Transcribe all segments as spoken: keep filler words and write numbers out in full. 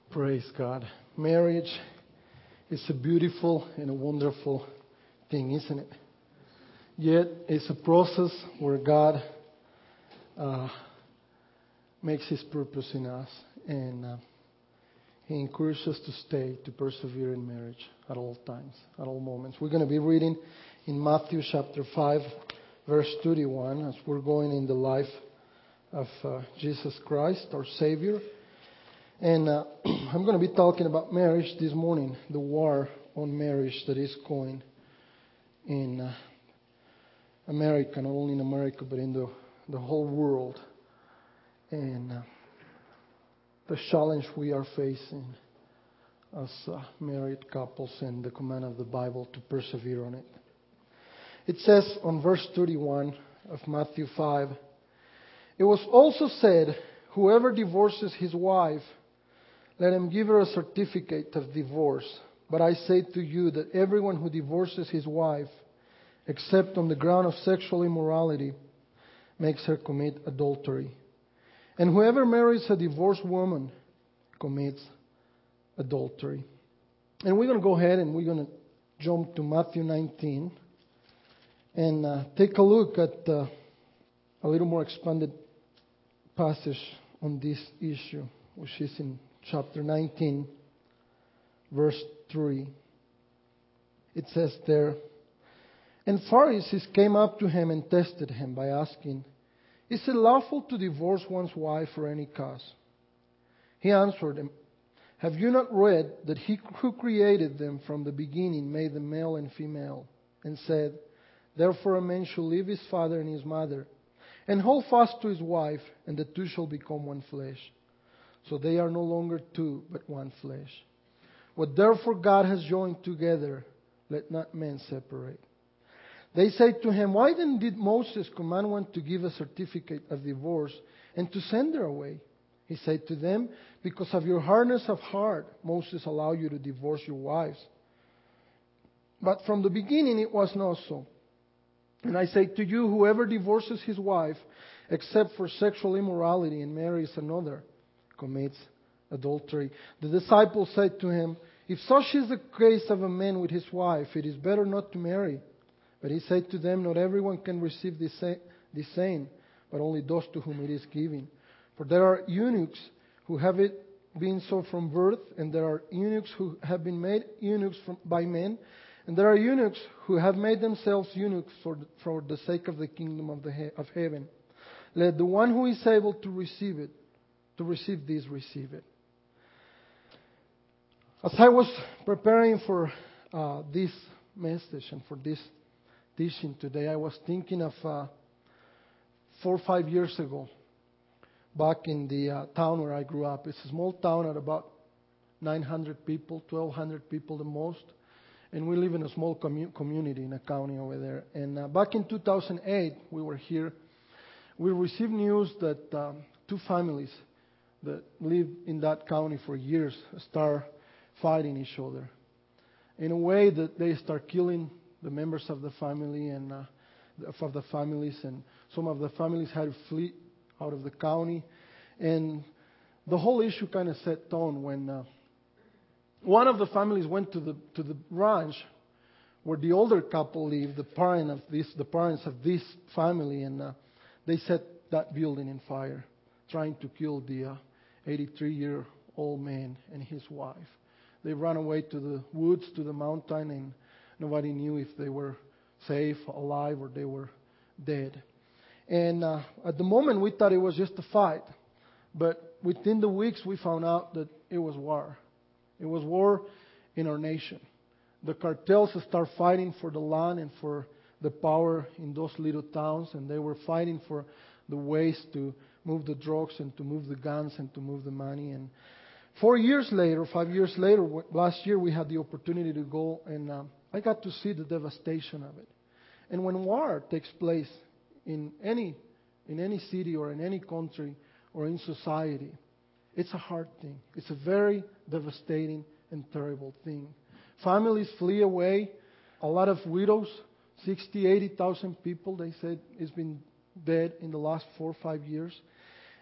Praise God. Marriage is a beautiful and a wonderful thing, isn't it? Yet it's a process where God uh, makes His purpose in us, and uh, He encourages us to stay, to persevere in marriage at all times, at all moments. We're going to be reading in Matthew chapter five, verse thirty-one, as we're going in the life of uh, Jesus Christ, our Savior. And uh, I'm going to be talking about marriage this morning, the war on marriage that is going in uh, America, not only in America, but in the, the whole world. And uh, the challenge we are facing as uh, married couples and the command of the Bible to persevere on it. It says on verse thirty-one of Matthew five, "It was also said, whoever divorces his wife, let him give her a certificate of divorce. But I say to you that everyone who divorces his wife, except on the ground of sexual immorality, makes her commit adultery. And whoever marries a divorced woman commits adultery." And we're going to go ahead and we're going to jump to Matthew nineteen and uh, take a look at uh, a little more expanded passage on this issue, which is in chapter nineteen, verse three. It says there, "And Pharisees came up to him and tested him by asking, 'Is it lawful to divorce one's wife for any cause?' He answered them, 'Have you not read that He who created them from the beginning made them male and female, and said, Therefore a man shall leave his father and his mother, and hold fast to his wife, and the two shall become one flesh. So they are no longer two, but one flesh. What therefore God has joined together, let not man separate.' They said to him, 'Why then did Moses command one to give a certificate of divorce and to send her away?' He said to them, 'Because of your hardness of heart, Moses allowed you to divorce your wives. But from the beginning it was not so. And I say to you, whoever divorces his wife, except for sexual immorality, and marries another, commits adultery.' The disciples said to him, 'If such is the case of a man with his wife, it is better not to marry.' But he said to them, 'Not everyone can receive this saying, but only those to whom it is given. For there are eunuchs who have it been so from birth, and there are eunuchs who have been made eunuchs from, by men, and there are eunuchs who have made themselves eunuchs for the, for the sake of the kingdom of, the he, of heaven. Let the one who is able to receive it, to receive this, receive it.'" As I was preparing for uh, this message and for this teaching today, I was thinking of uh, four or five years ago, back in the uh, town where I grew up. It's a small town at about nine hundred people, twelve hundred people the most. And we live in a small commu- community in a county over there. And uh, back in two thousand eight, we were here. We received news that um, two families that lived in that county for years start fighting each other in a way that they start killing the members of the family and uh, of the families, and some of the families had to flee out of the county. And the whole issue kind of set tone when uh, one of the families went to the to the ranch where the older couple lived, the parent of this, the parents of this family, and uh, they set that building in fire, trying to kill the uh, eighty-three-year-old man and his wife. They ran away to the woods, to the mountain, and nobody knew if they were safe, alive, or they were dead. And uh, at the moment, we thought it was just a fight. But within the weeks, we found out that it was war. It was war in our nation. The cartels start fighting for the land and for the power in those little towns. And they were fighting for the ways to move the drugs and to move the guns and to move the money. And four years later, five years later, last year, we had the opportunity to go, and um, I got to see the devastation of it. And when war takes place in any in any city or in any country or in society, it's a hard thing. It's a very devastating and terrible thing. Families flee away. A lot of widows, sixty, eighty thousand people, they said, has been dead in the last four or five years.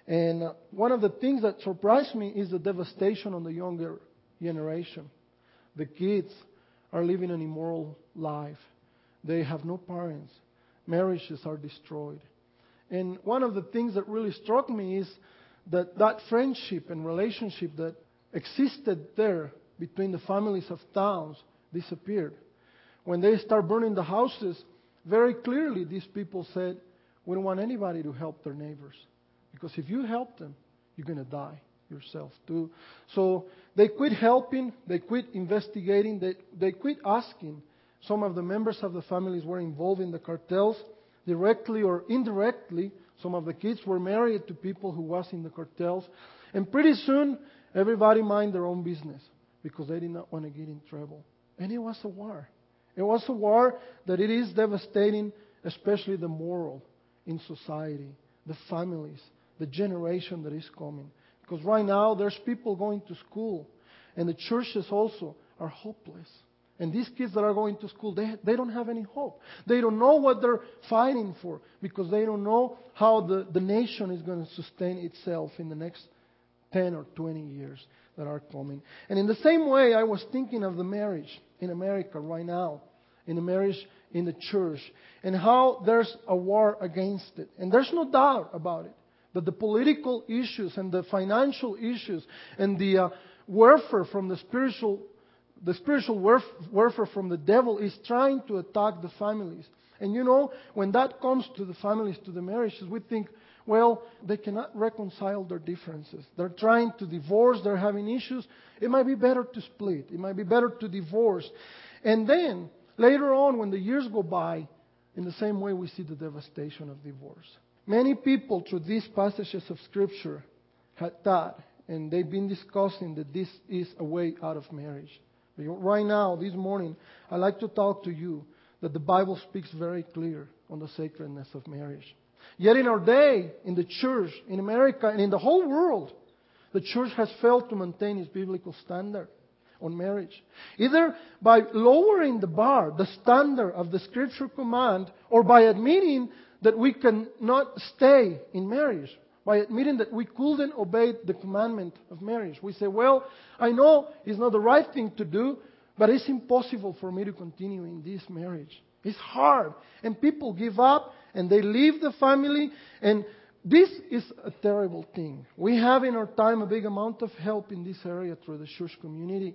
And uh, one of the things that surprised me is the devastation on the younger generation. The kids are living an immoral life. They have no parents. Marriages are destroyed. And one of the things that really struck me is that that friendship and relationship that existed there between the families of towns disappeared. When they start burning the houses, very clearly these people said, we don't want anybody to help their neighbors. Because if you help them, you're going to die yourself too. So they quit helping, they quit investigating, they, they quit asking. Some of the members of the families were involved in the cartels, directly or indirectly. Some of the kids were married to people who was in the cartels. And pretty soon, everybody mind their own business because they did not want to get in trouble. And it was a war. It was a war that it is devastating, especially the moral in society, the families, the generation that is coming. Because right now, there's people going to school, and the churches also are hopeless. And these kids that are going to school, they, they don't have any hope. They don't know what they're fighting for because they don't know how the, the nation is going to sustain itself in the next ten or twenty years that are coming. And in the same way, I was thinking of the marriage in America right now, in the marriage in the church, and how there's a war against it. And there's no doubt about it. That the political issues and the financial issues and the uh, warfare from the spiritual The spiritual warfare from the devil is trying to attack the families. And you know, when that comes to the families, to the marriages, we think, well, they cannot reconcile their differences. They're trying to divorce, they're having issues. It might be better to split. It might be better to divorce. And then, later on, when the years go by, in the same way we see the devastation of divorce. Many people, through these passages of Scripture, had thought, and they've been discussing that this is a way out of marriage. Right now, this morning, I'd like to talk to you that the Bible speaks very clear on the sacredness of marriage. Yet in our day, in the church, in America, and in the whole world, the church has failed to maintain its biblical standard on marriage. Either by lowering the bar, the standard of the Scripture command, or by admitting that we cannot stay in marriage. By admitting that we couldn't obey the commandment of marriage. We say, well, I know it's not the right thing to do, but it's impossible for me to continue in this marriage. It's hard. And people give up and they leave the family. And this is a terrible thing. We have in our time a big amount of help in this area through the church community.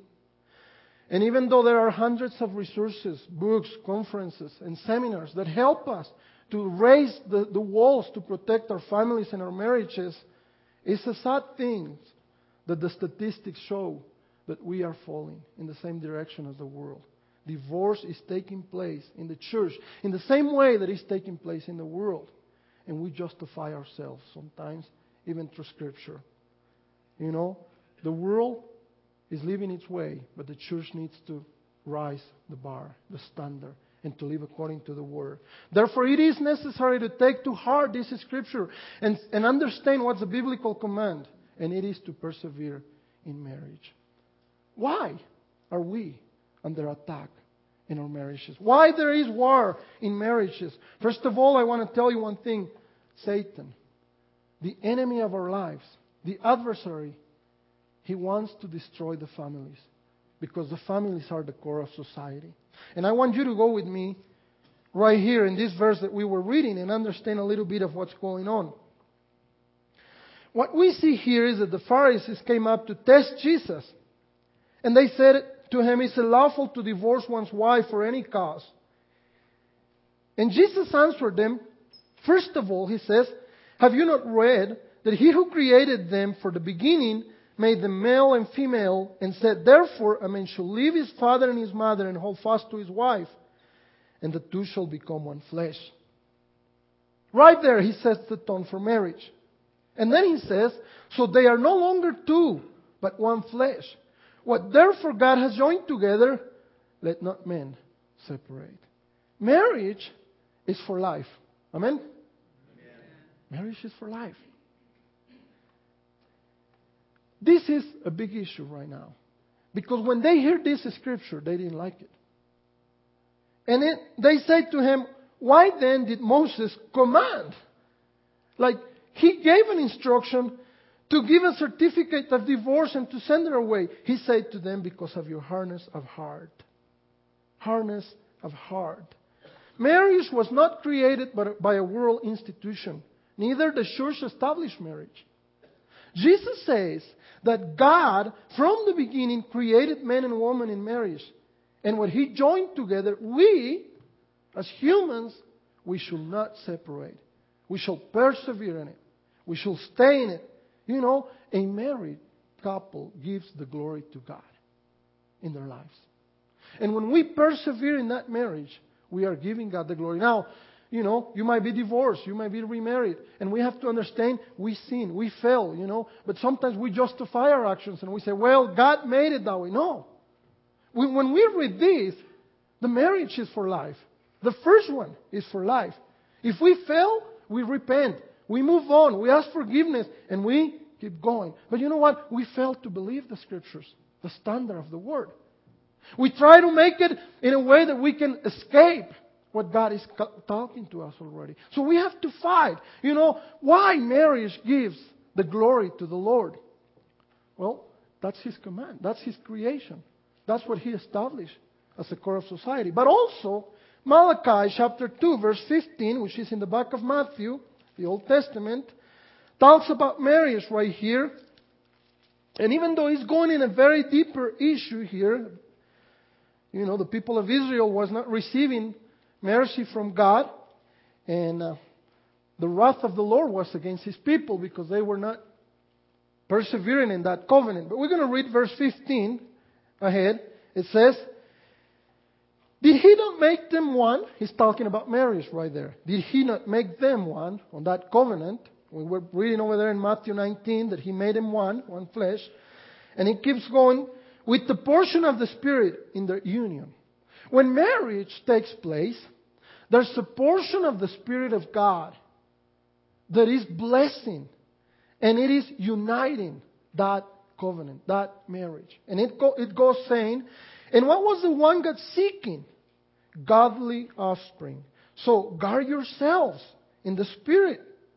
And even though there are hundreds of resources, books, conferences, and seminars that help us to raise the, the walls to protect our families and our marriages, it's a sad thing that the statistics show that we are falling in the same direction as the world. Divorce is taking place in the church in the same way that it's taking place in the world. And we justify ourselves sometimes, even through Scripture. You know, the world is living its way, but the church needs to rise the bar, the standard, and to live according to the Word. Therefore, it is necessary to take to heart this Scripture and, and understand what's the biblical command, and it is to persevere in marriage. Why are we under attack in our marriages? Why there is war in marriages? First of all, I want to tell you one thing. Satan, the enemy of our lives, the adversary, he wants to destroy the families because the families are the core of society. And I want you to go with me right here in this verse that we were reading and understand a little bit of what's going on. What we see here is that the Pharisees came up to test Jesus. And they said to him, is it lawful to divorce one's wife for any cause? And Jesus answered them, first of all, he says, have you not read that he who created them for the beginning made them male and female, and said, therefore a man shall leave his father and his mother and hold fast to his wife, and the two shall become one flesh. Right there he sets the tone for marriage. And then he says, so they are no longer two, but one flesh. What therefore God has joined together, let not men separate. Marriage is for life. Amen? Amen. Marriage is for life. This is a big issue right now. Because when they hear this scripture, they didn't like it. And it, they said to him, why then did Moses command? Like, he gave an instruction to give a certificate of divorce and to send her away. He said to them, because of your hardness of heart. Hardness of heart. Marriage was not created by a world institution. Neither the church established marriage. Jesus says that God, from the beginning, created man and woman in marriage. And what He joined together, we, as humans, we should not separate. We shall persevere in it. We shall stay in it. You know, a married couple gives the glory to God in their lives. And when we persevere in that marriage, we are giving God the glory. Now, you know, you might be divorced, you might be remarried, and we have to understand we sin, we fail, you know, but sometimes we justify our actions and we say, well, God made it that way. No. We, when we read this, the marriage is for life. The first one is for life. If we fail, we repent. We move on. We ask forgiveness, and we keep going. But you know what? We fail to believe the Scriptures, the standard of the Word. We try to make it in a way that we can escape what God is talking to us already. So we have to fight. You know, why marriage gives the glory to the Lord? Well, that's His command. That's His creation. That's what He established as a core of society. But also, Malachi chapter two, verse fifteen, which is in the back of Matthew, the Old Testament, talks about marriage right here. And even though he's going in a very deeper issue here, you know, the people of Israel was not receiving mercy from God. And uh, the wrath of the Lord was against His people because they were not persevering in that covenant. But we're going to read verse fifteen ahead. It says, did He not make them one? He's talking about marriage right there. Did He not make them one on that covenant? We were reading over there in Matthew nineteen that He made them one, one flesh. And it keeps going with the portion of the Spirit in their union. When marriage takes place, there's a portion of the Spirit of God that is blessing. And it is uniting that covenant, that marriage. And it, go, it goes saying, and what was the one God seeking? Godly offspring. So guard yourselves in the Spirit.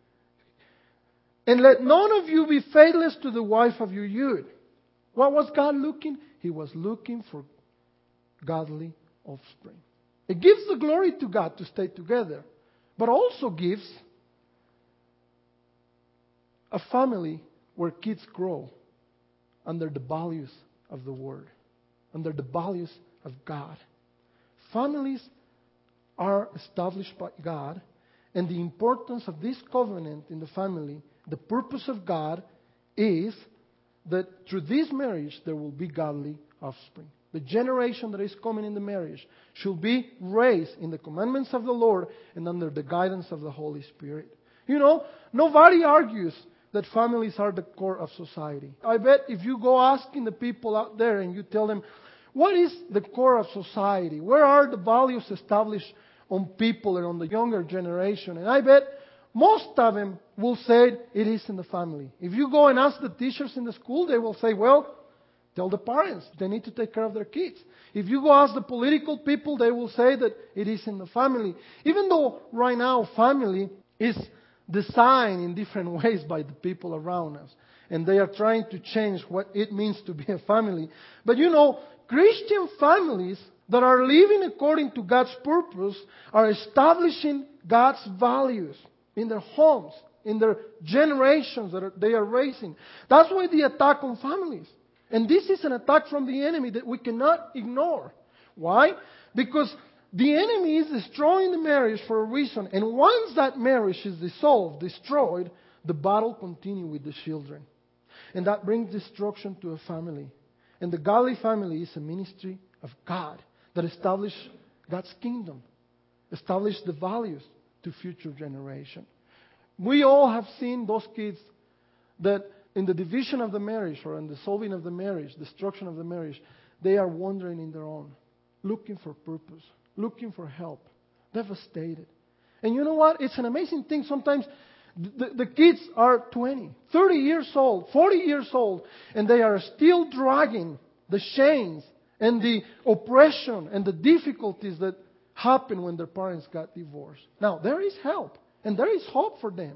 And let none of you be faithless to the wife of your youth. What was God looking? He was looking for godly offspring. It gives the glory to God to stay together, but also gives a family where kids grow under the values of the Word, under the values of God. Families are established by God, and the importance of this covenant in the family, the purpose of God is that through this marriage there will be godly offspring. The generation that is coming in the marriage should be raised in the commandments of the Lord and under the guidance of the Holy Spirit. You know, nobody argues that families are the core of society. I bet if you go asking the people out there and you tell them, what is the core of society? Where are the values established on people and on the younger generation? And I bet most of them will say it is in the family. If you go and ask the teachers in the school, they will say, well, tell the parents they need to take care of their kids. If you go ask the political people, they will say that it is in the family. Even though right now family is designed in different ways by the people around us. And they are trying to change what it means to be a family. But you know, Christian families that are living according to God's purpose are establishing God's values in their homes, in their generations that they are raising. That's why the attack on families. And this is an attack from the enemy that we cannot ignore. Why? Because the enemy is destroying the marriage for a reason. And once that marriage is dissolved, destroyed, the battle continues with the children. And that brings destruction to a family. And the godly family is a ministry of God that establishes God's kingdom, establishes the values to future generation. We all have seen those kids that in the division of the marriage or in the solving of the marriage, destruction of the marriage, they are wandering in their own, looking for purpose, looking for help, devastated. And you know what? It's an amazing thing. Sometimes the, the kids are twenty, thirty years old, forty years old, and they are still dragging the chains and the oppression and the difficulties that happen when their parents got divorced. Now, there is help and there is hope for them.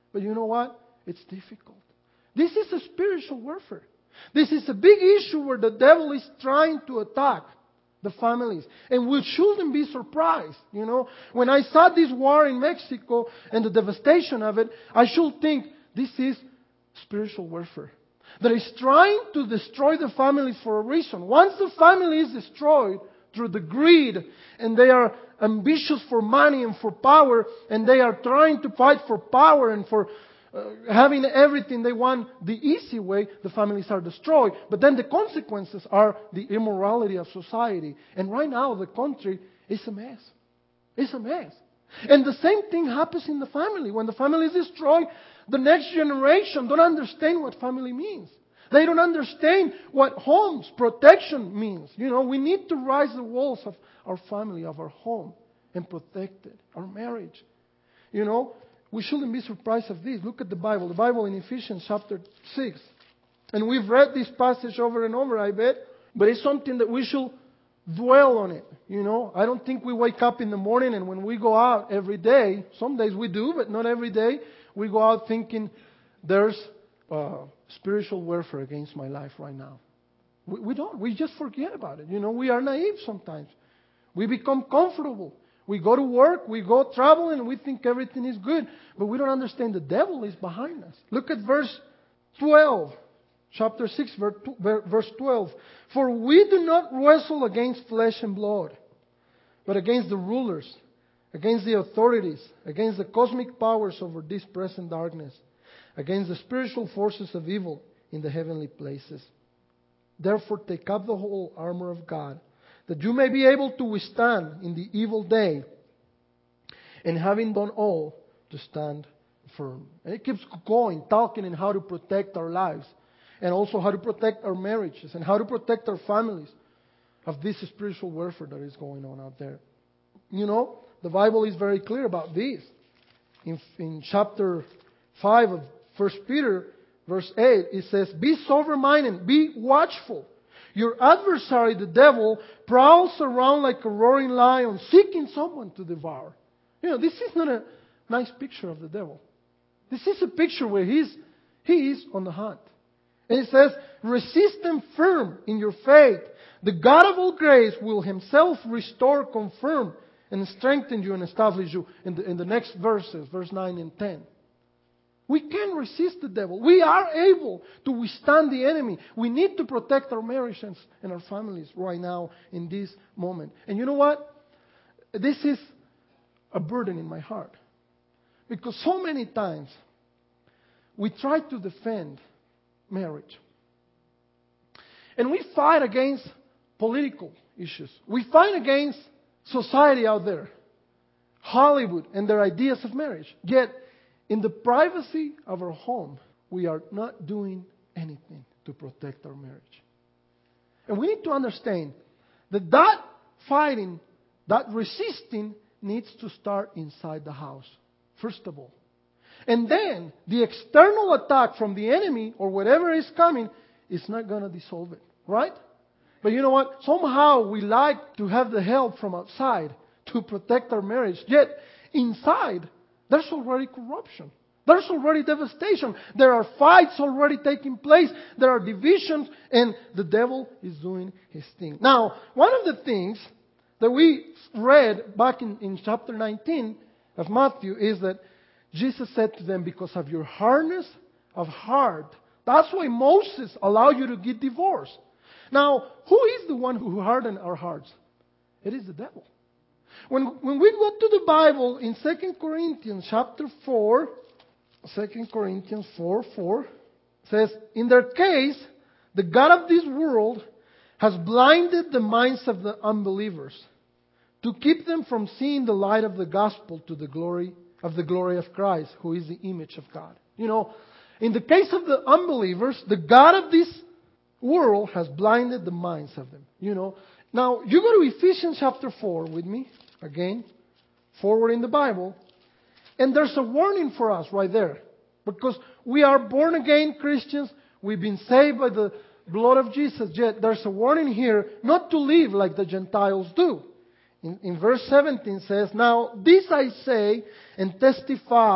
But you know what? It's difficult. This is a spiritual warfare. This is a big issue where the devil is trying to attack the families. And we shouldn't be surprised. You know, when I saw this war in Mexico and the devastation of it, I should think this is spiritual warfare. That is trying to destroy the families for a reason. Once the family is destroyed through the greed, and they are ambitious for money and for power, and they are trying to fight for power and for uh, having everything they want the easy way, the families are destroyed. But then the consequences are the immorality of society. And right now the country is a mess. It's a mess. And the same thing happens in the family. When the family is destroyed, the next generation don't understand what family means. They don't understand what homes, protection means. You know, we need to rise the walls of our family, of our home, and protect it, our marriage. You know, we shouldn't be surprised of this. Look at the Bible. The Bible in Ephesians chapter six. And we've read this passage over and over, I bet. But it's something that we should dwell on it. You know, I don't think we wake up in the morning and when we go out every day, some days we do, but not every day, we go out thinking there's uh, spiritual warfare against my life right now. We, we don't. We just forget about it. You know, we are naive sometimes. We become comfortable. We go to work, we go traveling, and we think everything is good. But we don't understand the devil is behind us. Look at verse twelve. Chapter six, verse twelve. For we do not wrestle against flesh and blood, but against the rulers, against the authorities, against the cosmic powers over this present darkness, against the spiritual forces of evil in the heavenly places. Therefore take up the whole armor of God, that you may be able to withstand in the evil day, and having done all, to stand firm. And it keeps going, talking on how to protect our lives, and also how to protect our marriages, and how to protect our families of this spiritual warfare that is going on out there. You know, the Bible is very clear about this. In, in chapter five of First Peter, verse eight, it says, be sober-minded, be watchful. Your adversary, the devil, prowls around like a roaring lion, seeking someone to devour. You know, this is not a nice picture of the devil. This is a picture where he's, he is on the hunt. And it says, resist him firm in your faith. The God of all grace will himself restore, confirm, and strengthen you and establish you. In the, in the next verses, verse nine and ten. We can resist the devil. We are able to withstand the enemy. We need to protect our marriages and our families right now in this moment. And you know what? This is a burden in my heart. Because so many times we try to defend marriage. And we fight against political issues. We fight against society out there. Hollywood and their ideas of marriage. Yet, in the privacy of our home, we are not doing anything to protect our marriage. And we need to understand that that fighting, that resisting, needs to start inside the house, first of all. And then, the external attack from the enemy, or whatever is coming, is not going to dissolve it. Right? But you know what? Somehow we like to have the help from outside to protect our marriage. Yet, inside, there's already corruption. There's already devastation. There are fights already taking place. There are divisions. And the devil is doing his thing. Now, one of the things that we read back in, in chapter nineteen of Matthew is that Jesus said to them, because of your hardness of heart, that's why Moses allowed you to get divorced. Now, who is the one who hardened our hearts? It is the devil. When, when we go to the Bible in Second Corinthians chapter four, Second Corinthians four, four, says, in their case, the God of this world has blinded the minds of the unbelievers to keep them from seeing the light of the gospel to the glory of the glory of Christ, who is the image of God. You know, in the case of the unbelievers, the God of this world has blinded the minds of them. You know, now you go to Ephesians chapter four with me. Again, forward in the Bible. And there's a warning for us right there. Because we are born again Christians. We've been saved by the blood of Jesus. Yet there's a warning here not to live like the Gentiles do. In, in verse seventeen says, now this I say and testify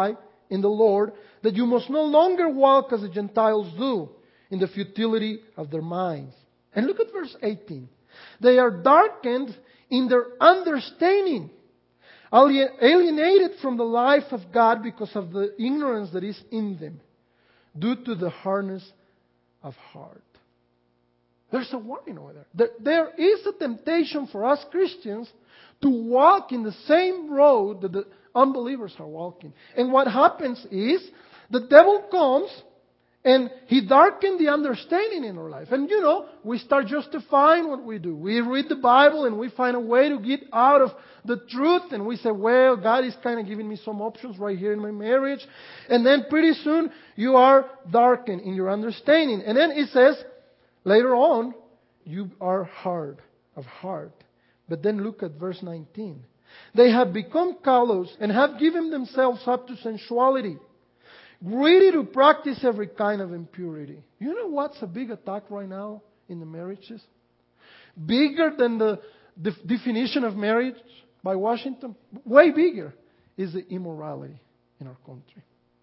in the Lord that you must no longer walk as the Gentiles do, in the futility of their minds. And look at verse eighteen. They are darkened in their understanding, alienated from the life of God because of the ignorance that is in them, due to the hardness of heart. There's a warning over there. There, there is a temptation for us Christians to walk in the same road that the unbelievers are walking. And what happens is, the devil comes and he darkens the understanding in our life. And you know, we start justifying what we do. We read the Bible and we find a way to get out of the truth. And we say, well, God is kind of giving me some options right here in my marriage. And then pretty soon you are darkened in your understanding. And then it says, later on, you are hard of heart. But then look at verse nineteen. They have become callous and have given themselves up to sensuality, greedy to practice every kind of impurity. You know what's a big attack right now in the marriages? Bigger than the def- definition of marriage by Washington, way bigger, is the immorality in our country.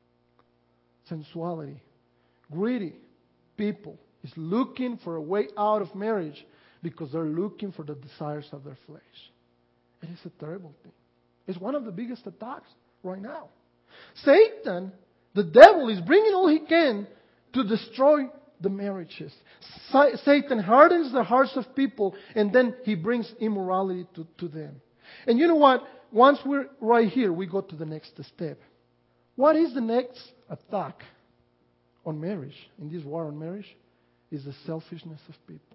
Sensuality. Greedy people is looking for a way out of marriage because they're looking for the desires of their flesh. It is a terrible thing. It's one of the biggest attacks right now. Satan, the devil, is bringing all he can to destroy the marriages. Sa- Satan hardens the hearts of people, and then he brings immorality to, to them. And you know what? Once we're right here, we go to the next step. What is the next attack on marriage, in this war on marriage? Is the selfishness of people.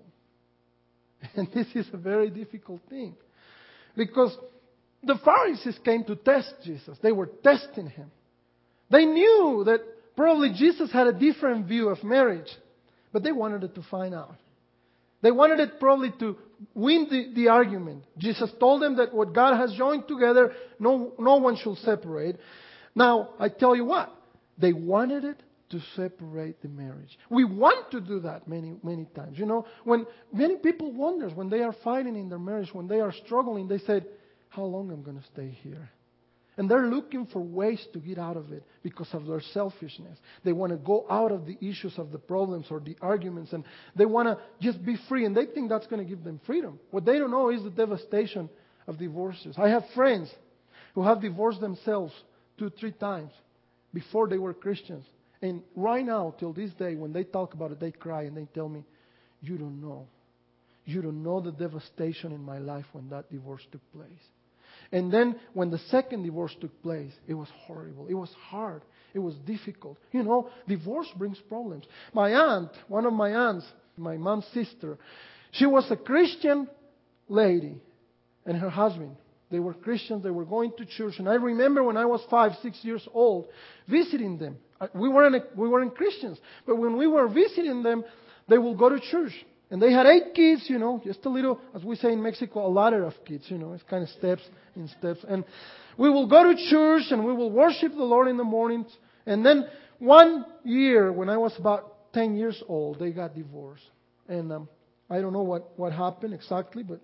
And this is a very difficult thing. Because the Pharisees came to test Jesus. They were testing him. They knew that probably Jesus had a different view of marriage. But they wanted it to find out. They wanted it probably to win the, the argument. Jesus told them that what God has joined together, no, no one should separate. Now, I tell you what. They wanted it to separate the marriage. We want to do that many, many times. You know, when many people wonder when they are fighting in their marriage, when they are struggling, they said, how long am I going to stay here? And they're looking for ways to get out of it because of their selfishness. They want to go out of the issues of the problems or the arguments, and they want to just be free, and they think that's going to give them freedom. What they don't know is the devastation of divorces. I have friends who have divorced themselves two, three times before they were Christians. And right now, till this day, when they talk about it, they cry and they tell me, you don't know. You don't know the devastation in my life when that divorce took place. And then when the second divorce took place, it was horrible. It was hard. It was difficult. You know, divorce brings problems. My aunt, one of my aunts, my mom's sister, she was a Christian lady, and her husband. They were Christians. They were going to church. And I remember when I was five, six years old, visiting them. We weren't, we weren't Christians. But when we were visiting them, they would go to church. And they had eight kids, you know, just a little, as we say in Mexico, a ladder of kids, you know. It's kind of steps in steps. And we will go to church and we will worship the Lord in the mornings. And then one year, when I was about ten years old, they got divorced. And um, I don't know what, what happened exactly, but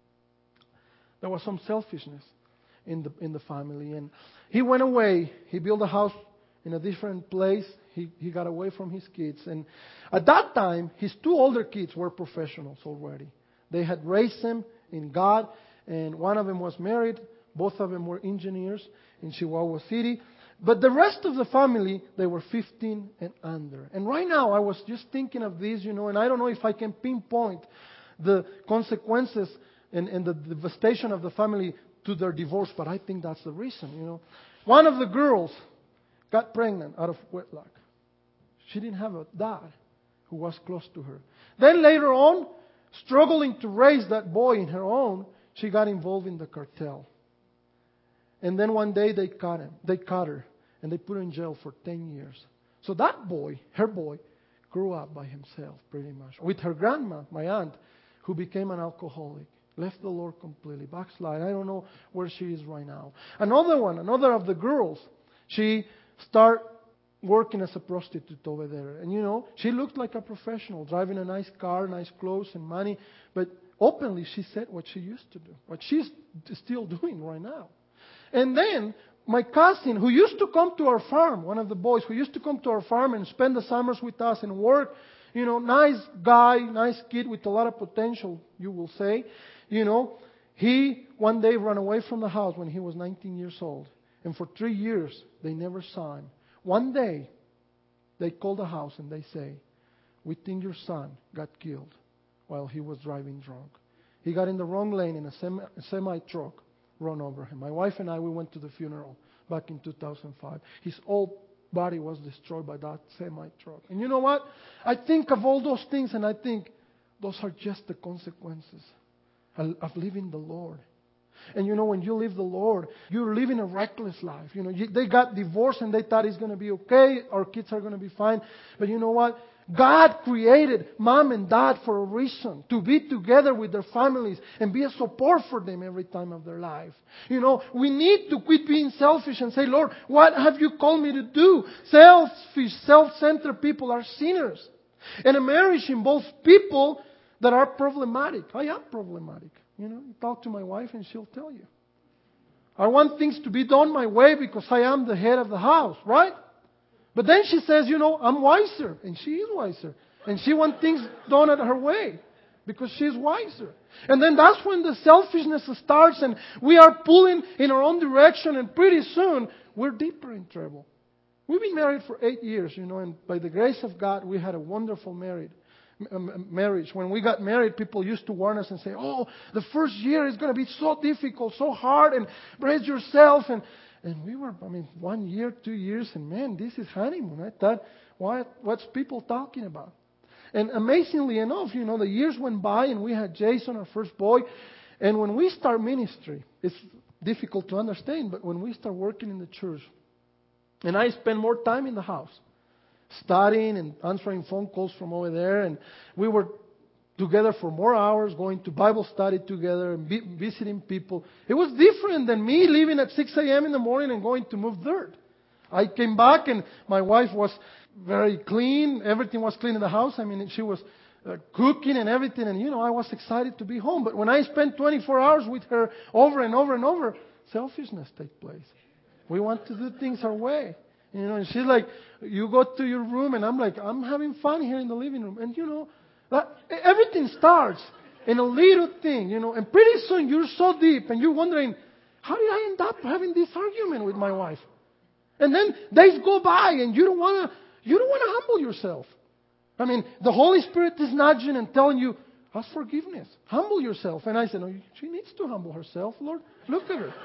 there was some selfishness in the in the family. And he went away. He built a house in a different place. He he got away from his kids. And at that time, his two older kids were professionals already. They had raised them in God. And one of them was married. Both of them were engineers in Chihuahua City. But the rest of the family, they were fifteen and under. And right now, I was just thinking of this, you know, and I don't know if I can pinpoint the consequences and, and the devastation of the family to their divorce, but I think that's the reason, you know. One of the girls got pregnant out of wedlock. She didn't have a dad who was close to her. Then later on, struggling to raise that boy in her own, she got involved in the cartel. And then one day they caught him. They caught her, and they put her in jail for ten years. So that boy, her boy, grew up by himself pretty much. With her grandma, my aunt, who became an alcoholic. Left the Lord completely, backslide. I don't know where she is right now. Another one, another of the girls, she started working as a prostitute over there. And you know, she looked like a professional, driving a nice car, nice clothes and money. But openly she said what she used to do, what she's still doing right now. And then my cousin who used to come to our farm, one of the boys who used to come to our farm and spend the summers with us and work, you know, nice guy, nice kid with a lot of potential, you will say, you know, he one day ran away from the house when he was nineteen years old. And for three years, they never saw him. One day, they called the house and they say, we think your son got killed while he was driving drunk. He got in the wrong lane in a semi, a semi-truck, run over him. My wife and I, we went to the funeral back in two thousand five. His whole body was destroyed by that semi-truck. And you know what? I think of all those things and I think those are just the consequences of living the Lord. And you know, when you live the Lord, you're living a reckless life. You know, you, they got divorced and they thought it's going to be okay. Our kids are going to be fine. But you know what? God created mom and dad for a reason. To be together with their families and be a support for them every time of their life. You know, we need to quit being selfish and say, Lord, what have you called me to do? Selfish, self-centered people are sinners. And a marriage involves people that are problematic. I am problematic. You know, you talk to my wife and she'll tell you. I want things to be done my way because I am the head of the house, right? But then she says, you know, I'm wiser. And she is wiser. And she wants things done at her way because she's wiser. And then that's when the selfishness starts and we are pulling in our own direction and pretty soon we're deeper in trouble. We've been married for eight years, you know, and by the grace of God, we had a wonderful marriage. Marriage. When we got married, people used to warn us and say, oh, the first year is going to be so difficult, so hard, and brace yourself. And, and we were, I mean, one year, two years, and man, this is honeymoon. I thought, what, what's people talking about? And amazingly enough, you know, the years went by and we had Jason, our first boy. And when we start ministry, it's difficult to understand, but when we start working in the church, and I spend more time in the house, studying and answering phone calls from over there. And we were together for more hours, going to Bible study together and be, visiting people. It was different than me leaving at six a.m. in the morning and going to move dirt. I came back and my wife was very clean. Everything was clean in the house. I mean, she was uh, cooking and everything. And, you know, I was excited to be home. But when I spent twenty-four hours with her over and over and over, selfishness takes place. We want to do things our way. You know, and she's like, you go to your room, and I'm like, I'm having fun here in the living room. And, you know, that, everything starts in a little thing, you know, and pretty soon you're so deep, and you're wondering, how did I end up having this argument with my wife? And then days go by, and you don't want to, you don't want to humble yourself. I mean, the Holy Spirit is nudging and telling you, ask forgiveness, humble yourself. And I said, no, she needs to humble herself, Lord. Look at her.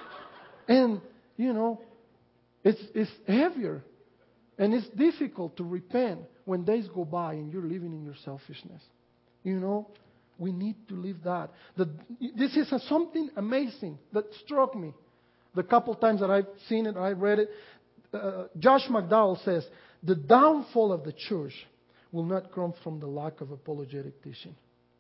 And, you know, It's, it's heavier and it's difficult to repent when days go by and you're living in your selfishness. You know, we need to leave that. The, this is a, something amazing that struck me the couple times that I've seen it, I read it. Uh, Josh McDowell says, the downfall of the church will not come from the lack of apologetic teaching.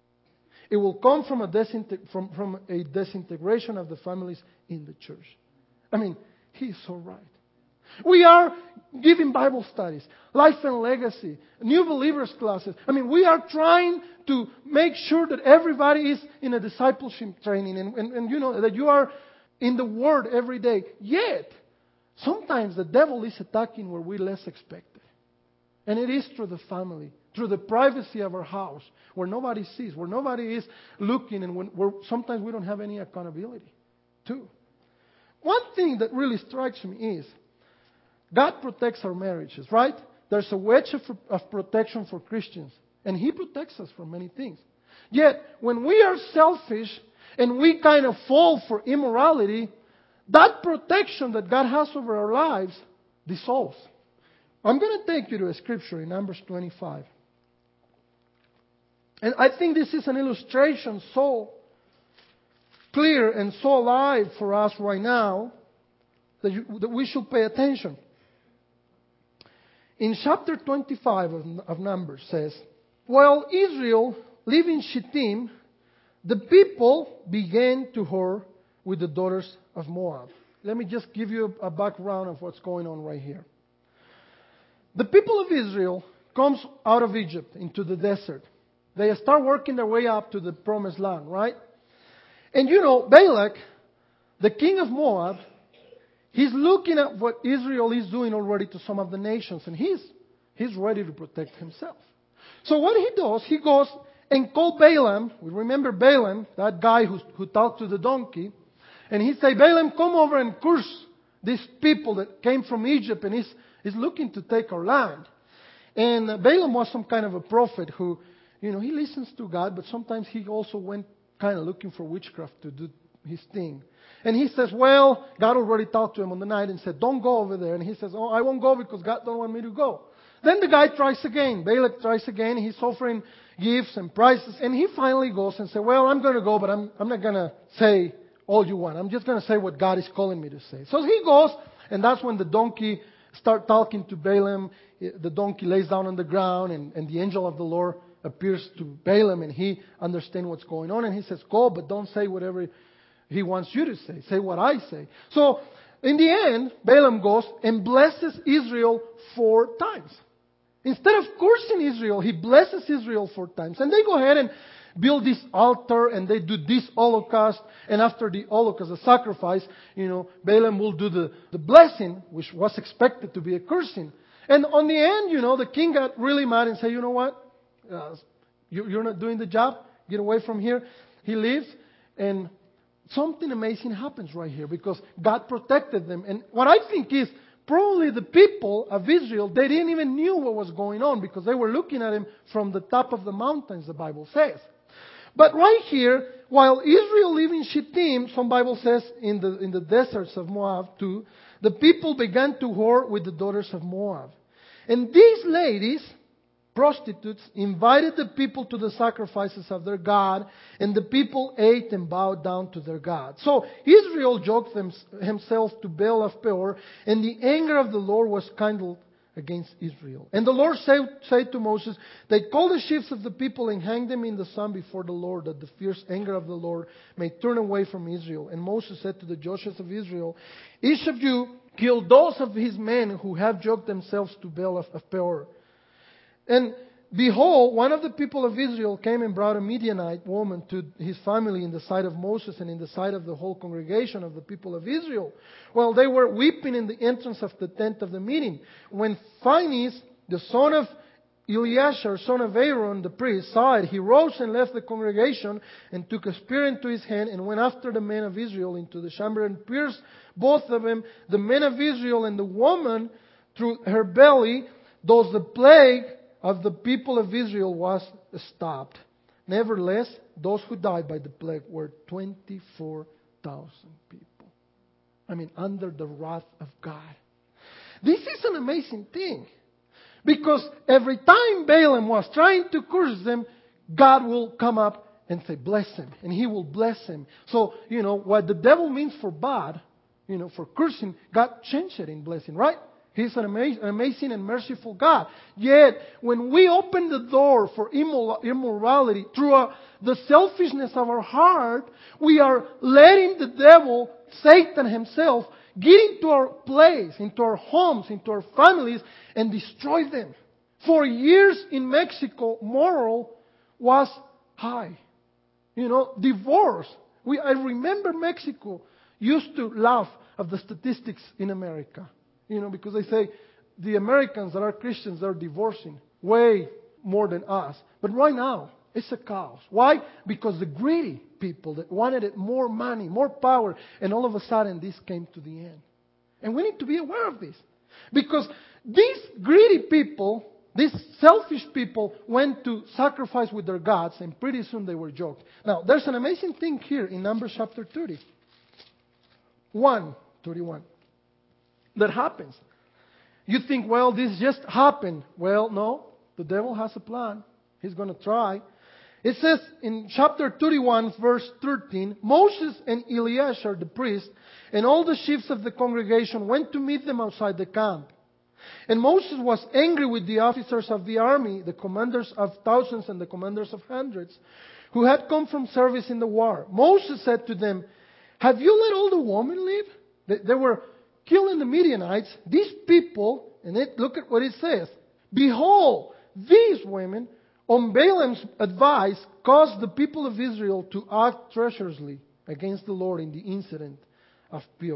It will come from a, disinteg- from, from a disintegration of the families in the church. I mean, he's so right. We are giving Bible studies, life and legacy, new believers classes. I mean, we are trying to make sure that everybody is in a discipleship training and, and, and you know, that you are in the Word every day. Yet, sometimes the devil is attacking where we less expect it. And it is through the family, through the privacy of our house, where nobody sees, where nobody is looking, and when, where sometimes we don't have any accountability, too. One thing that really strikes me is, God protects our marriages, right? There's a wedge of, of protection for Christians. And He protects us from many things. Yet, when we are selfish and we kind of fall for immorality, that protection that God has over our lives dissolves. I'm going to take you to a scripture in Numbers twenty-five. And I think this is an illustration so clear and so alive for us right now that, you, that we should pay attention. In chapter twenty-five of, of Numbers says, while Israel lived in Shittim, the people began to whore with the daughters of Moab. Let me just give you a, a background of what's going on right here. The people of Israel comes out of Egypt into the desert. They start working their way up to the promised land, right? And you know, Balak, the king of Moab, he's looking at what Israel is doing already to some of the nations, and he's, he's ready to protect himself. So what he does, he goes and calls Balaam. We remember Balaam, that guy who, who talked to the donkey. And he said, Balaam, come over and curse these people that came from Egypt, and he's, he's looking to take our land. And Balaam was some kind of a prophet who, you know, he listens to God, but sometimes he also went kind of looking for witchcraft to do his thing. And he says, well, God already talked to him on the night and said, don't go over there. And he says, oh, I won't go because God don't want me to go. Then the guy tries again. Balak tries again. He's offering gifts and prices. And he finally goes and says, well, I'm going to go, but I'm, I'm not going to say all you want. I'm just going to say what God is calling me to say. So he goes, and that's when the donkey starts talking to Balaam. The donkey lays down on the ground, and, and the angel of the Lord appears to Balaam, and he understands what's going on. And he says, go, but don't say whatever he wants you to say. Say what I say. So in the end, Balaam goes and blesses Israel four times. Instead of cursing Israel, he blesses Israel four times. And they go ahead and build this altar, and they do this holocaust. And after the holocaust, the sacrifice, you know, Balaam will do the, the blessing, which was expected to be a cursing. And on the end, you know, the king got really mad and said, you know what? Uh, you, you're not doing the job. Get away from here. He leaves, and something amazing happens right here because God protected them. And what I think is, probably the people of Israel, they didn't even knew what was going on because they were looking at him from the top of the mountains, the Bible says. But right here, while Israel lived in Shittim, some Bible says in the, in the deserts of Moab too, the people began to whore with the daughters of Moab. And these ladies, prostitutes, invited the people to the sacrifices of their God, and the people ate and bowed down to their God. So Israel joked them, himself to Baal of Peor, and the anger of the Lord was kindled against Israel. And the Lord said, said to Moses, they call the chiefs of the people and hang them in the sun before the Lord, that the fierce anger of the Lord may turn away from Israel. And Moses said to the judges of Israel, each of you kill those of his men who have joked themselves to Baal of, of Peor. And behold, one of the people of Israel came and brought a Midianite woman to his family in the sight of Moses and in the sight of the whole congregation of the people of Israel, while they were weeping in the entrance of the tent of the meeting. When Phinehas, the son of Eleazar, son of Aaron, the priest, saw it, he rose and left the congregation and took a spear into his hand and went after the men of Israel into the chamber and pierced both of them, the men of Israel and the woman, through her belly, thus the plague of the people of Israel was stopped. Nevertheless, those who died by the plague were twenty-four thousand people. I mean, under the wrath of God. This is an amazing thing. Because every time Balaam was trying to curse them, God will come up and say, bless him. And he will bless him. So, you know, what the devil means for bad, you know, for cursing, God changed it in blessing, right? He's an amazing, amazing and merciful God. Yet, when we open the door for immorality through uh, the selfishness of our heart, we are letting the devil, Satan himself, get into our place, into our homes, into our families, and destroy them. For years in Mexico, moral was high. You know, divorce. We, I remember Mexico used to laugh at the statistics in America. You know, because they say the Americans that are Christians are divorcing way more than us. But right now, it's a chaos. Why? Because the greedy people that wanted it more money, more power, and all of a sudden this came to the end. And we need to be aware of this. Because these greedy people, these selfish people, went to sacrifice with their gods, and pretty soon they were joked. Now, there's an amazing thing here in Numbers chapter thirty. one thirty-one. That happens. You think, well, this just happened. Well, no. The devil has a plan. He's going to try. It says in chapter thirty-one, verse thirteen, Moses and Eleazar, the priest, and all the chiefs of the congregation went to meet them outside the camp. And Moses was angry with the officers of the army, the commanders of thousands and the commanders of hundreds, who had come from service in the war. Moses said to them, have you let all the women live? They, they were killing the Midianites. These people, and it, look at what it says. Behold, these women, on Balaam's advice, caused the people of Israel to act treacherously against the Lord in the incident of Peor.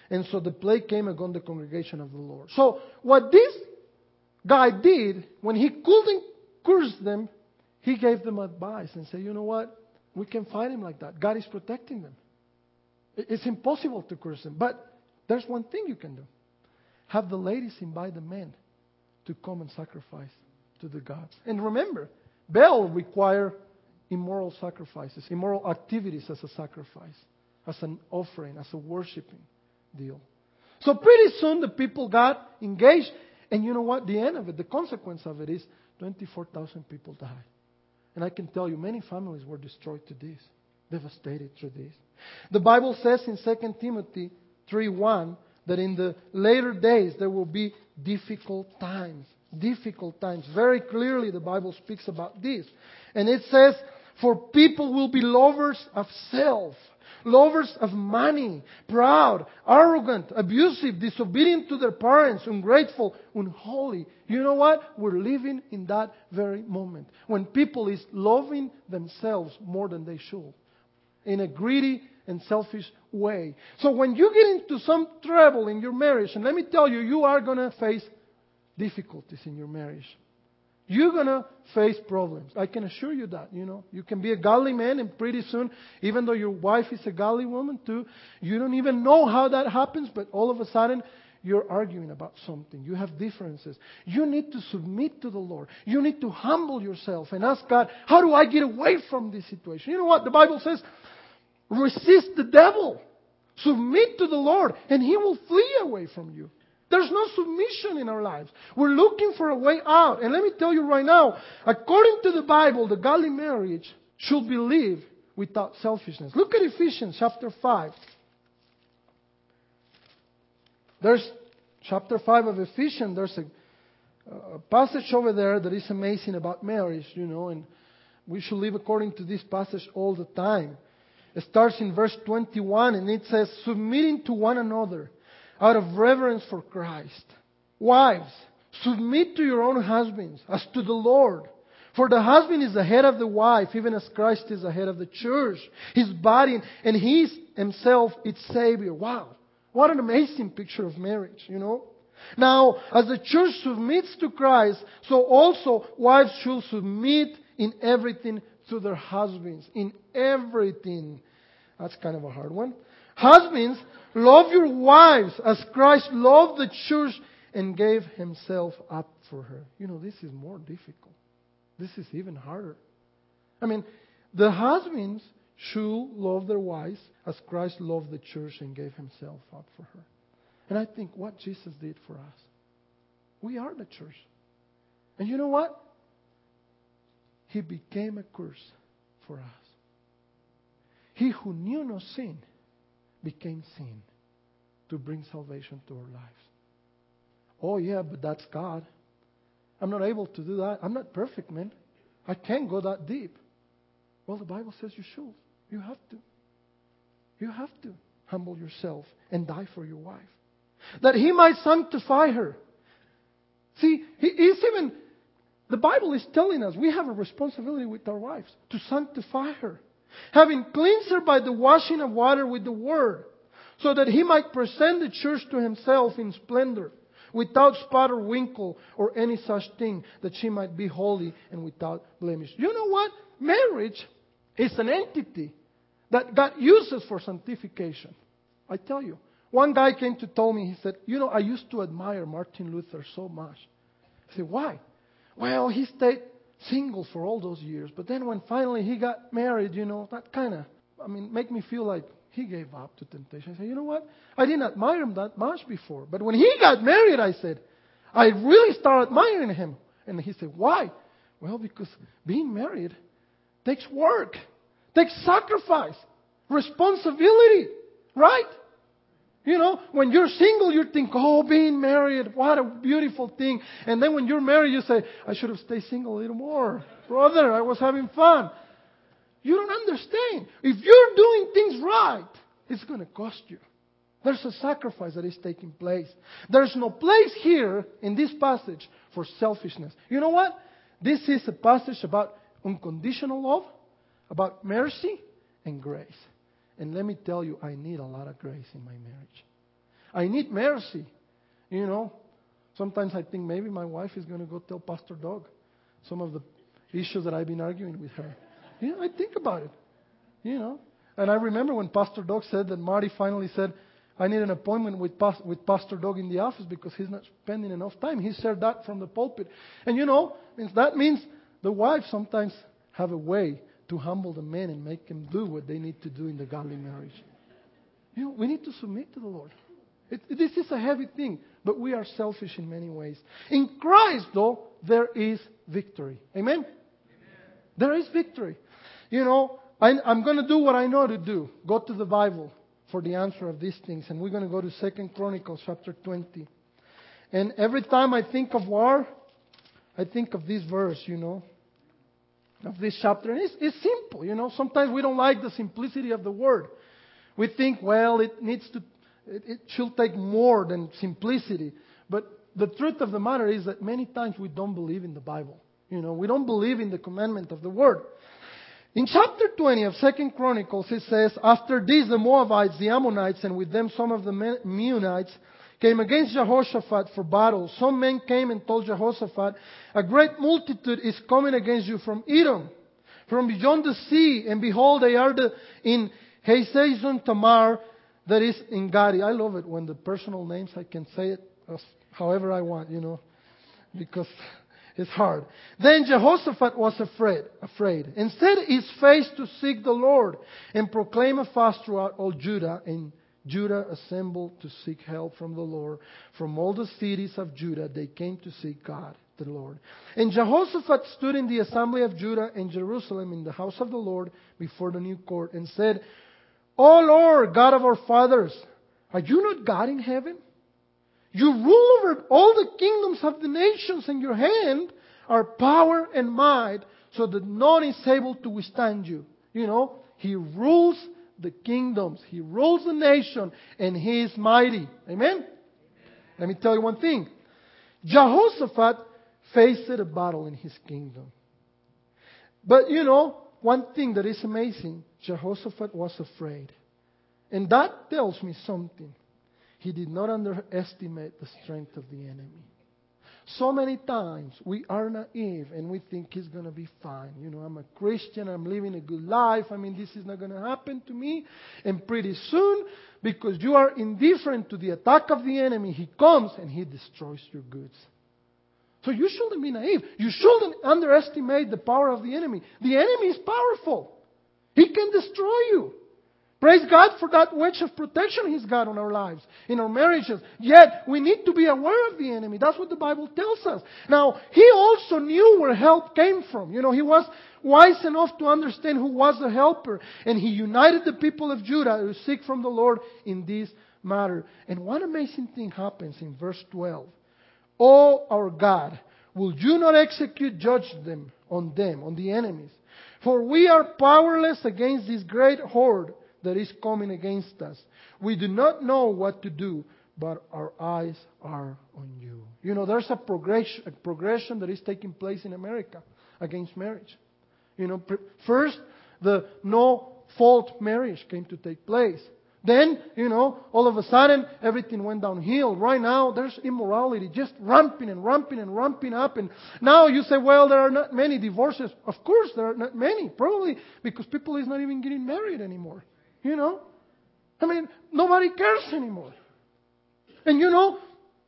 And so the plague came upon the congregation of the Lord. So what this guy did, when he couldn't curse them, he gave them advice and said, you know what? We can fight him like that. God is protecting them. It's impossible to curse them. But there's one thing you can do. Have the ladies invite the men to come and sacrifice to the gods. And remember, Baal require immoral sacrifices, immoral activities as a sacrifice, as an offering, as a worshiping deal. So pretty soon the people got engaged. And you know what? The end of it, the consequence of it is twenty-four thousand people died. And I can tell you, many families were destroyed to this, devastated through this. The Bible says in Second Timothy three one that in the later days there will be difficult times. Difficult times. Very clearly the Bible speaks about this. And it says, for people will be lovers of self, lovers of money, proud, arrogant, abusive, disobedient to their parents, ungrateful, unholy. You know what? We're living in that very moment when people is loving themselves more than they should, in a greedy and selfish way. So when you get into some trouble in your marriage, and let me tell you, you are going to face difficulties in your marriage. You're going to face problems. I can assure you that, you know. You can be a godly man and pretty soon, even though your wife is a godly woman too, you don't even know how that happens, but all of a sudden, you're arguing about something. You have differences. You need to submit to the Lord. You need to humble yourself and ask God, how do I get away from this situation? You know what? The Bible says, resist the devil. Submit to the Lord and He will flee away from you. There's no submission in our lives. We're looking for a way out. And let me tell you right now, according to the Bible, the godly marriage should be lived without selfishness. Look at Ephesians chapter five. There's chapter five of Ephesians. There's a, a passage over there that is amazing about marriage, you know, and we should live according to this passage all the time. It starts in verse twenty-one and it says, submitting to one another out of reverence for Christ. Wives, submit to your own husbands as to the Lord. For the husband is the head of the wife, even as Christ is the head of the church, His body, and He Himself its Savior. Wow. What an amazing picture of marriage, you know. Now, as the church submits to Christ, so also wives should submit in everything to their husbands. In everything. That's kind of a hard one. Husbands, love your wives as Christ loved the church and gave Himself up for her. You know, this is more difficult. This is even harder. I mean, the husbands should love their wives as Christ loved the church and gave Himself up for her. And I think what Jesus did for us. We are the church. And you know what? He became a curse for us. He who knew no sin became sin to bring salvation to our lives. Oh yeah, but that's God. I'm not able to do that. I'm not perfect, man. I can't go that deep. Well, the Bible says you should. You have to. You have to humble yourself and die for your wife. That He might sanctify her. See, he, He's even, the Bible is telling us we have a responsibility with our wives to sanctify her. Having cleansed her by the washing of water with the Word, so that He might present the church to Himself in splendor, without spot or wrinkle or any such thing, that she might be holy and without blemish. You know what? Marriage is an entity that God uses for sanctification. I tell you. One guy came to tell me, he said, you know, I used to admire Martin Luther so much. I said, why? Well, he stayed single for all those years. But then when finally he got married, you know, that kind of, I mean, make me feel like he gave up to temptation. I said, you know what? I didn't admire him that much before. But when he got married, I said, I really started admiring him. And he said, why? Well, because being married takes work, takes sacrifice, responsibility, right? You know, when you're single, you think, oh, being married, what a beautiful thing. And then when you're married, you say, I should have stayed single a little more. Brother, I was having fun. You don't understand. If you're doing things right, it's going to cost you. There's a sacrifice that is taking place. There's no place here in this passage for selfishness. You know what? This is a passage about unconditional love, about mercy and grace. And let me tell you, I need a lot of grace in my marriage. I need mercy. You know, sometimes I think maybe my wife is going to go tell Pastor Doug some of the issues that I've been arguing with her. You know, I think about it. You know, and I remember when Pastor Doug said that Marty finally said, I need an appointment with, Pas- with Pastor Doug in the office because he's not spending enough time. He said that from the pulpit. And you know, that means the wives sometimes have a way to humble the men and make them do what they need to do in the godly marriage. You know, we need to submit to the Lord. It, it, this is a heavy thing, but we are selfish in many ways. In Christ, though, there is victory. Amen? Amen. There is victory. You know, I, I'm going to do what I know to do. Go to the Bible for the answer of these things. And we're going to go to Second Chronicles chapter twenty. And every time I think of war, I think of this verse, you know, of this chapter. And it's, it's simple, you know. Sometimes we don't like the simplicity of the word. We think, well, it needs to, it, it should take more than simplicity. But the truth of the matter is that many times we don't believe in the Bible. You know, we don't believe in the commandment of the word. In chapter twenty of Second Chronicles, it says, After this, the Moabites, the Ammonites, and with them some of the Meunites, came against Jehoshaphat for battle. Some men came and told Jehoshaphat, A great multitude is coming against you from Edom, from beyond the sea, and behold, they are the, in Hazazon Tamar, that is in Gadi. I love it when the personal names, I can say it as, however I want, you know, because it's hard. Then Jehoshaphat was afraid, afraid, and set his face to seek the Lord, and proclaim a fast throughout all Judah. And Judah assembled to seek help from the Lord. From all the cities of Judah, they came to seek God, the Lord. And Jehoshaphat stood in the assembly of Judah and Jerusalem in the house of the Lord before the new court, and said, O Lord, God of our fathers, are you not God in heaven? You rule over all the kingdoms of the nations, and your hand are power and might, so that none is able to withstand you. You know, He rules the kingdoms. He rules the nation, and He is mighty. Amen? Amen. Let me tell you one thing. Jehoshaphat faced a battle in his kingdom. But you know, one thing that is amazing, Jehoshaphat was afraid. And that tells me something. He did not underestimate the strength of the enemy. So many times we are naive and we think it's going to be fine. You know, I'm a Christian, I'm living a good life. I mean, this is not going to happen to me. And pretty soon, because you are indifferent to the attack of the enemy, he comes and he destroys your goods. So you shouldn't be naive. You shouldn't underestimate the power of the enemy. The enemy is powerful. He can destroy you. Praise God for that wedge of protection He's got on our lives, in our marriages. Yet, we need to be aware of the enemy. That's what the Bible tells us. Now, he also knew where help came from. You know, he was wise enough to understand who was the helper. And he united the people of Judah to seek from the Lord in this matter. And one amazing thing happens in verse twelve. O our God, will you not execute judgment on them, on the enemies? For we are powerless against this great horde that is coming against us. We do not know what to do, but our eyes are on you. You know, there's a progression, a progression that is taking place in America against marriage. You know, first, the no-fault marriage came to take place. Then, you know, all of a sudden, everything went downhill. Right now, there's immorality just ramping and ramping and ramping up. And now you say, well, there are not many divorces. Of course, there are not many. Probably because people is not even getting married anymore. You know? I mean, nobody cares anymore. And you know,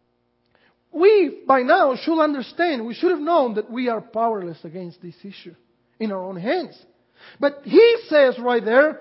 we by now should understand, we should have known that we are powerless against this issue in our own hands. But he says right there,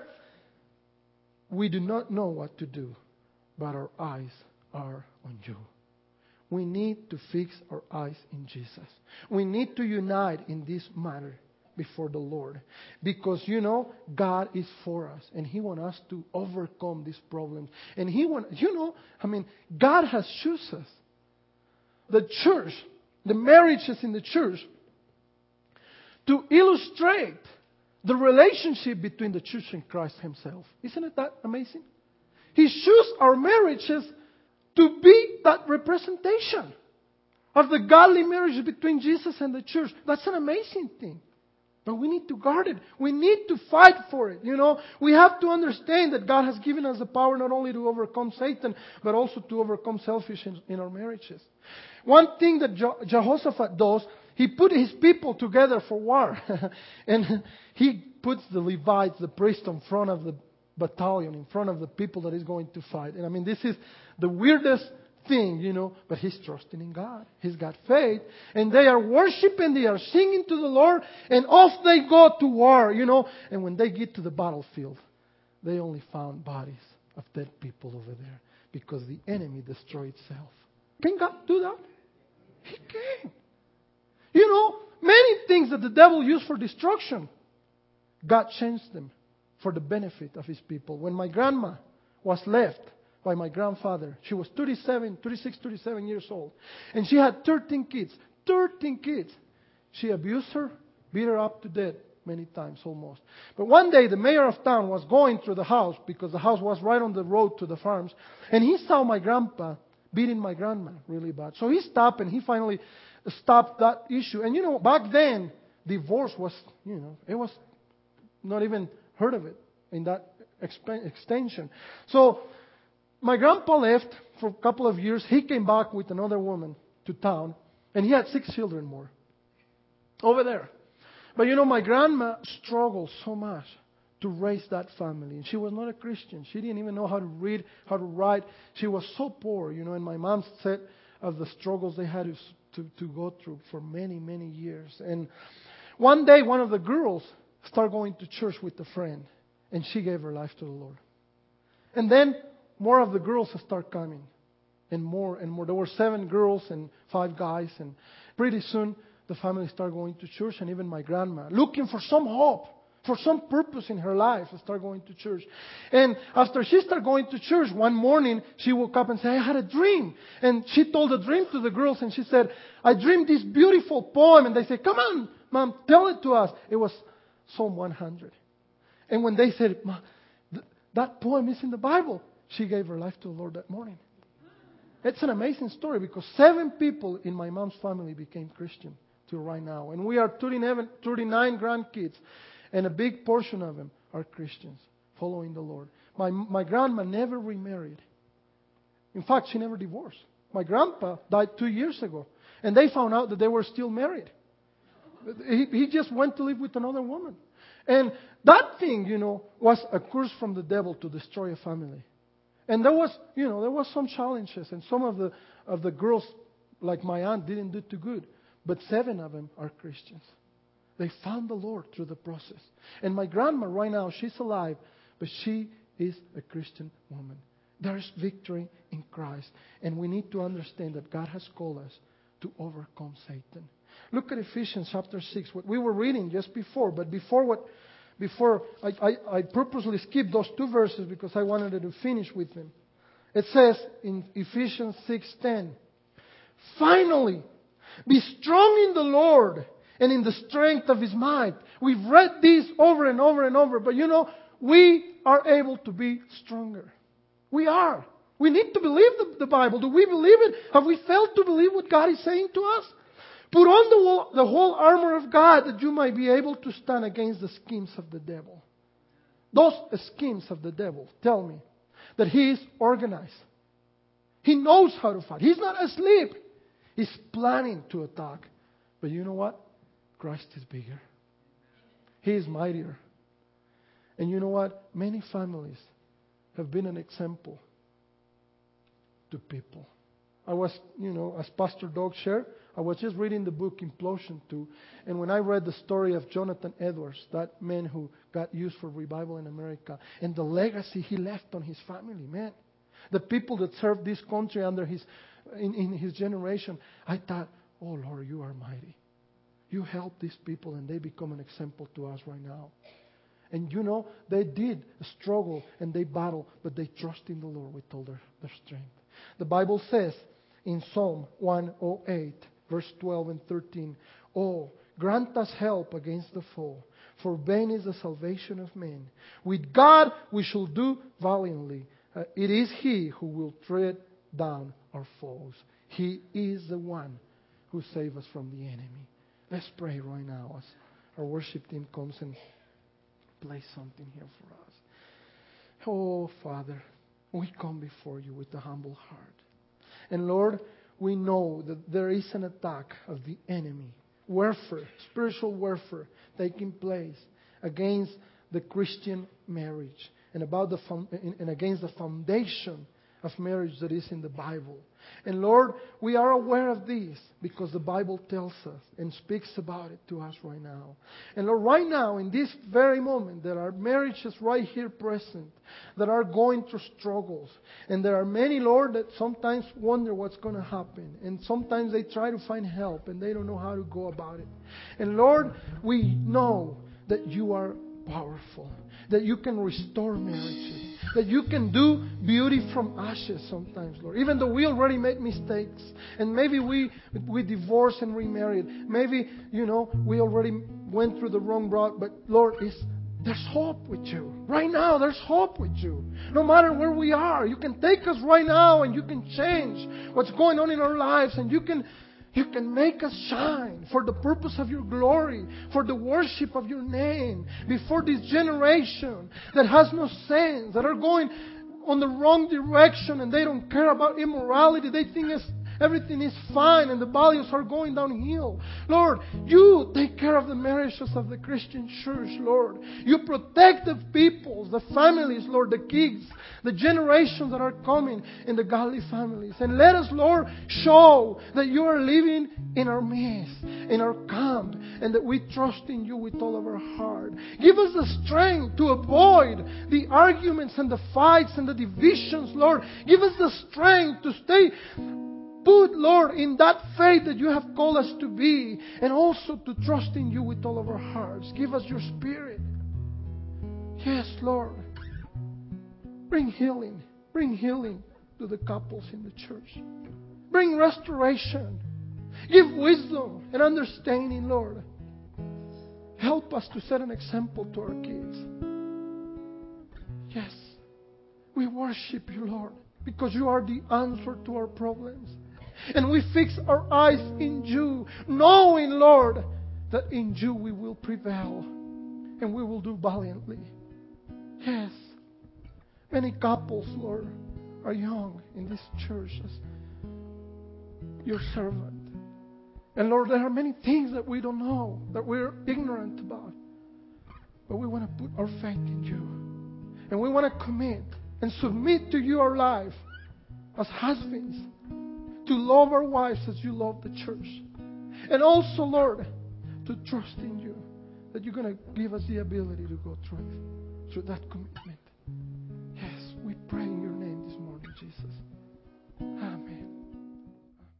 we do not know what to do, but our eyes are on you. We need to fix our eyes in Jesus. We need to unite in this matter before the Lord. Because, you know, God is for us. And He wants us to overcome these problems. And He wants, you know, I mean, God has chosen us. The church, the marriages in the church, to illustrate the relationship between the church and Christ Himself. Isn't it that amazing? He chose our marriages to be that representation of the godly marriage between Jesus and the church. That's an amazing thing. But we need to guard it. We need to fight for it. You know, we have to understand that God has given us the power not only to overcome Satan, but also to overcome selfishness in our marriages. One thing that Je- Jehoshaphat does, he put his people together for war. And he puts the Levites, the priests, in front of the battalion, in front of the people that he's going to fight. And I mean, this is the weirdest thing, you know, but he's trusting in God. He's got faith, and they are worshiping, they are singing to the Lord, and off they go to war, you know. And when they get to the battlefield, they only found bodies of dead people over there because the enemy destroyed itself. Can God do that? He can. You know, many things that the devil used for destruction, God changed them for the benefit of His people. When my grandma was left by my grandfather, she was thirty-seven, thirty-six, thirty-seven years old. And she had thirteen kids. thirteen kids. She abused her, beat her up to death many times almost. But one day the mayor of town was going through the house because the house was right on the road to the farms. And he saw my grandpa beating my grandma really bad. So he stopped and he finally stopped that issue. And you know, back then, divorce was, you know, it was not even heard of it in that exp- extension. So my grandpa left for a couple of years. He came back with another woman to town, and he had six children more over there. But you know, my grandma struggled so much to raise that family. And she was not a Christian. She didn't even know how to read, how to write. She was so poor, you know, and my mom said of the struggles they had to, to, to go through for many, many years. And one day, one of the girls started going to church with a friend, and she gave her life to the Lord. And then more of the girls start coming, and more and more. There were seven girls and five guys, and pretty soon the family started going to church, and even my grandma, looking for some hope, for some purpose in her life, started going to church. And after she started going to church, one morning she woke up and said, I had a dream. And she told the dream to the girls, and she said, I dreamed this beautiful poem. And they said, come on, Mom, tell it to us. It was Psalm one hundred. And when they said, Ma, th- that poem is in the Bible, she gave her life to the Lord that morning. It's an amazing story because seven people in my mom's family became Christian till right now. And we are thirty-nine, thirty-nine grandkids, and a big portion of them are Christians following the Lord. My, my grandma never remarried. In fact, she never divorced. My grandpa died two years ago, and they found out that they were still married. He, he just went to live with another woman. And that thing, you know, was a curse from the devil to destroy a family. And there was, you know, there was some challenges, and some of the of the girls, like my aunt, didn't do too good. But seven of them are Christians. They found the Lord through the process. And my grandma right now, she's alive, but she is a Christian woman. There is victory in Christ. And we need to understand that God has called us to overcome Satan. Look at Ephesians chapter six, what we were reading just before. But before what, before I, I, I purposely skipped those two verses because I wanted to finish with them. It says in Ephesians six ten, finally, be strong in the Lord and in the strength of His might. We've read this over and over and over, but you know, we are able to be stronger. We are. We need to believe the, the Bible. Do we believe it? Have we failed to believe what God is saying to us? Put on the whole, the whole armor of God that you might be able to stand against the schemes of the devil. Those schemes of the devil tell me that he is organized. He knows how to fight. He's not asleep. He's planning to attack. But you know what? Christ is bigger. He is mightier. And you know what? Many families have been an example to people. I was, you know, as Pastor Doug shared, I was just reading the book Implosion two, and when I read the story of Jonathan Edwards, that man who got used for revival in America, and the legacy he left on his family, man, the people that served this country under his, in, in his generation, I thought, oh Lord, you are mighty. You help these people, and they become an example to us right now. And you know, they did struggle and they battled, but they trust in the Lord with all their, their strength. The Bible says in Psalm one oh eight, verse twelve and thirteen, oh, grant us help against the foe, for vain is the salvation of men. With God we shall do valiantly. Uh, it is He who will tread down our foes. He is the one who saves us from the enemy. Let's pray right now as our worship team comes and plays something here for us. Oh, Father, we come before you with a humble heart. And Lord, we know that there is an attack of the enemy, warfare, spiritual warfare taking place against the Christian marriage and about the and against the foundation of marriage that is in the Bible. And Lord, we are aware of this because the Bible tells us and speaks about it to us right now. And Lord, right now, in this very moment, there are marriages right here present that are going through struggles. And there are many, Lord, that sometimes wonder what's going to happen. And sometimes they try to find help and they don't know how to go about it. And Lord, we know that you are powerful, that you can restore marriages, that you can do beauty from ashes sometimes, Lord. Even though we already made mistakes, and maybe we we divorced and remarried, maybe, you know, we already went through the wrong route, but Lord, it's, there's hope with you. Right now, there's hope with you. No matter where we are, you can take us right now and you can change what's going on in our lives, and you can You can make us shine for the purpose of your glory, for the worship of your name, before this generation that has no sense, that are going on the wrong direction and they don't care about immorality. They think it's, everything is fine and the values are going downhill. Lord, you take care of the marriages of the Christian church, Lord. You protect the peoples, the families, Lord, the kids, the generations that are coming in the godly families. And let us, Lord, show that you are living in our midst, in our camp, and that we trust in you with all of our heart. Give us the strength to avoid the arguments and the fights and the divisions, Lord. Give us the strength to stay put, Lord, in that faith that you have called us to be, and also to trust in you with all of our hearts. Give us your Spirit. Yes, Lord. Bring healing. Bring healing to the couples in the church. Bring restoration. Give wisdom and understanding, Lord. Help us to set an example to our kids. Yes, we worship you, Lord, because you are the answer to our problems. And we fix our eyes in you, knowing, Lord, that in you we will prevail and we will do valiantly. Yes, many couples, Lord, are young in this church as your servant. And Lord, there are many things that we don't know, that we're ignorant about. But we want to put our faith in you. And we want to commit and submit to you our life as husbands, to love our wives as you love the church. And also, Lord, to trust in you, that you're going to give us the ability to go through, through that commitment.